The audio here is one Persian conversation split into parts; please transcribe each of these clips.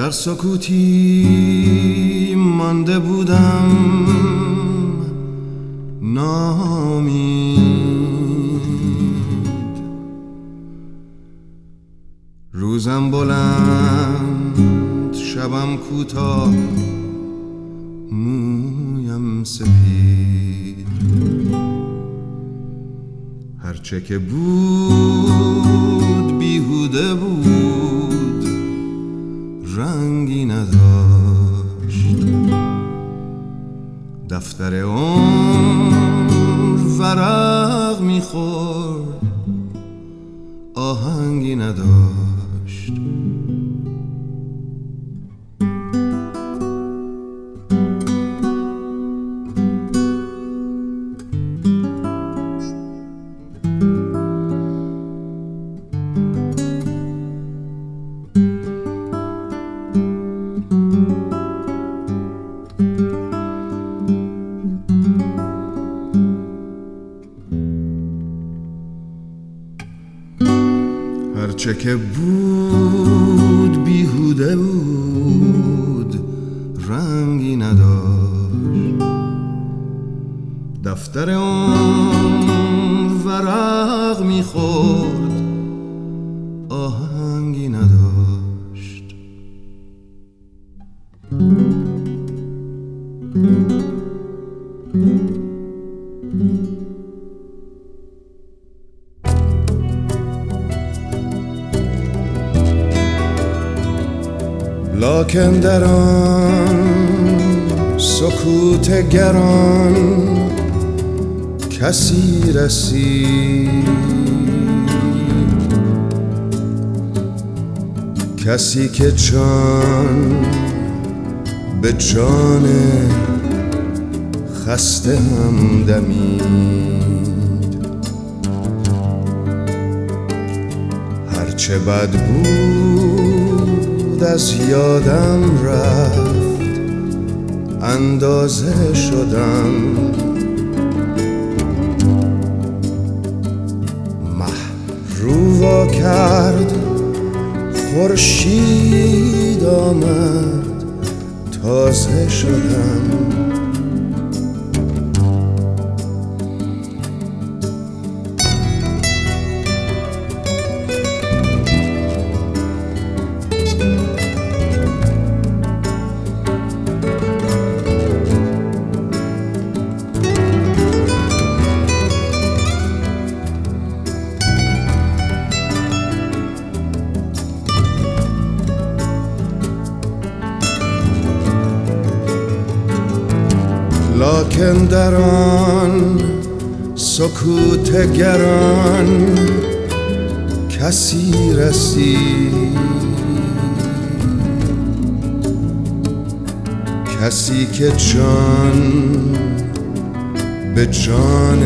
در سکوتی مانده بودم ناامید، روزم بلند شبم کوتاه مویم سپید، هرچه که بود بیهوده بود رنگی نداشت، دفتر عمر ورق میخورد آهنگی نداشت. هرچه که بود بیهوده بود رنگی نداشت، دفتر عمر ورق میخورد آهنگی نداشت. لکن در آن سکوت گران کسی رسید، کسی که جان به جان خسته هم دمید، هرچه بد بود از یادم رفت اندازه شدم، مه رو وا کرد خورشید آمد تازه شدم. لکن در آن سکوت گران کسی رسید، کسی که جان به جان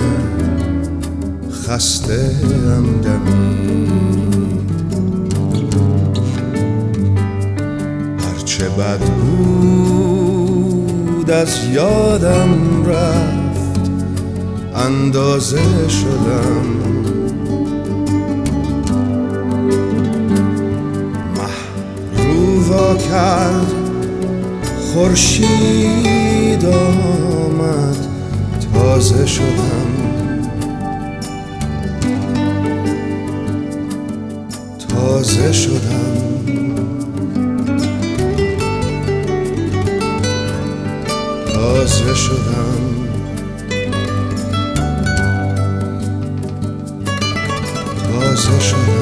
خسته هم دمید، هرچه بد بود از یادم رفت اندازه شدم، مه رو وا کرد خورشید آمد تازه شدم، تازه شدم، تازه شدم، تازه شدم.